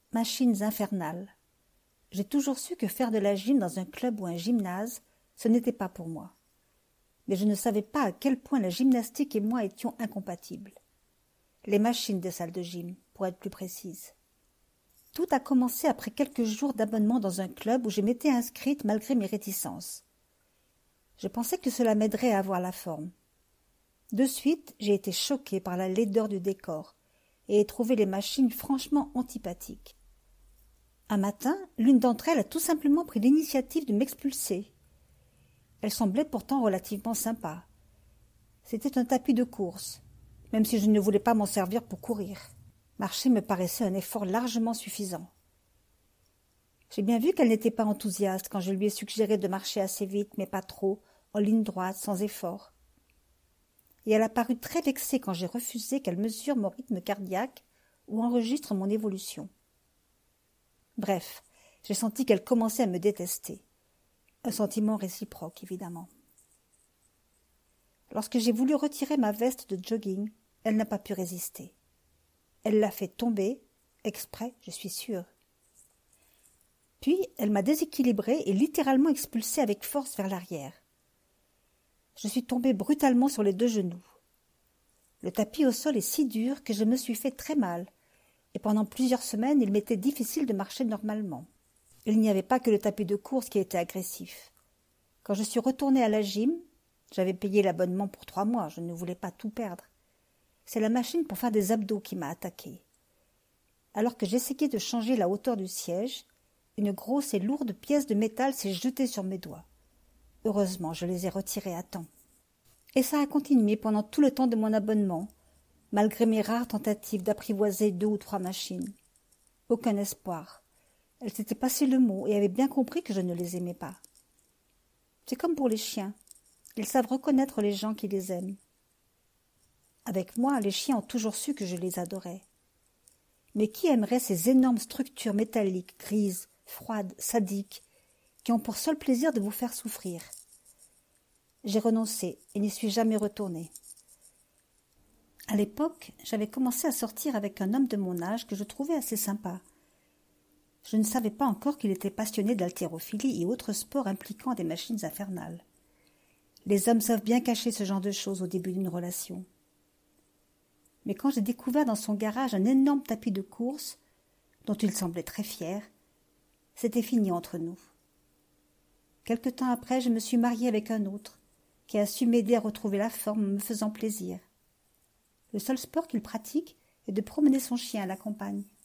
Machines infernales. J'ai toujours su que faire de la gym dans un club ou un gymnase, ce n'était pas pour moi. Mais je ne savais pas à quel point la gymnastique et moi étions incompatibles. Les machines des salles de gym, pour être plus précise. Tout a commencé après quelques jours d'abonnement dans un club où je m'étais inscrite malgré mes réticences. Je pensais que cela m'aiderait à avoir la forme. De suite, j'ai été choquée par la laideur du décor et ai trouvé les machines franchement antipathiques. Un matin, l'une d'entre elles a tout simplement pris l'initiative de m'expulser. Elle semblait pourtant relativement sympa. C'était un tapis de course, même si je ne voulais pas m'en servir pour courir. Marcher me paraissait un effort largement suffisant. J'ai bien vu qu'elle n'était pas enthousiaste quand je lui ai suggéré de marcher assez vite, mais pas trop, en ligne droite, sans effort. Et elle a paru très vexée quand j'ai refusé qu'elle mesure mon rythme cardiaque ou enregistre mon évolution. Bref, j'ai senti qu'elle commençait à me détester. Un sentiment réciproque, évidemment. Lorsque j'ai voulu retirer ma veste de jogging, elle n'a pas pu résister. Elle l'a fait tomber, exprès, je suis sûre. Puis, elle m'a déséquilibrée et littéralement expulsée avec force vers l'arrière. Je suis tombée brutalement sur les 2 genoux. Le tapis au sol est si dur que je me suis fait très mal, et pendant plusieurs semaines, il m'était difficile de marcher normalement. Il n'y avait pas que le tapis de course qui était agressif. Quand je suis retournée à la gym, j'avais payé l'abonnement pour 3 mois, je ne voulais pas tout perdre. C'est la machine pour faire des abdos qui m'a attaquée. Alors que j'essayais de changer la hauteur du siège, une grosse et lourde pièce de métal s'est jetée sur mes doigts. Heureusement, je les ai retirés à temps. Et ça a continué pendant tout le temps de mon abonnement, malgré mes rares tentatives d'apprivoiser 2 ou 3 machines. Aucun espoir. Elle s'était passé le mot et avait bien compris que je ne les aimais pas. C'est comme pour les chiens. Ils savent reconnaître les gens qui les aiment. Avec moi, les chiens ont toujours su que je les adorais. Mais qui aimerait ces énormes structures métalliques, grises, froides, sadiques, qui ont pour seul plaisir de vous faire souffrir? J'ai renoncé et n'y suis jamais retournée. À l'époque, j'avais commencé à sortir avec un homme de mon âge que je trouvais assez sympa. Je ne savais pas encore qu'il était passionné d'haltérophilie et autres sports impliquant des machines infernales. Les hommes savent bien cacher ce genre de choses au début d'une relation. Mais quand j'ai découvert dans son garage un énorme tapis de course, dont il semblait très fier, c'était fini entre nous. Quelque temps après, je me suis mariée avec un autre, qui a su m'aider à retrouver la forme en me faisant plaisir. Le seul sport qu'il pratique est de promener son chien à la campagne.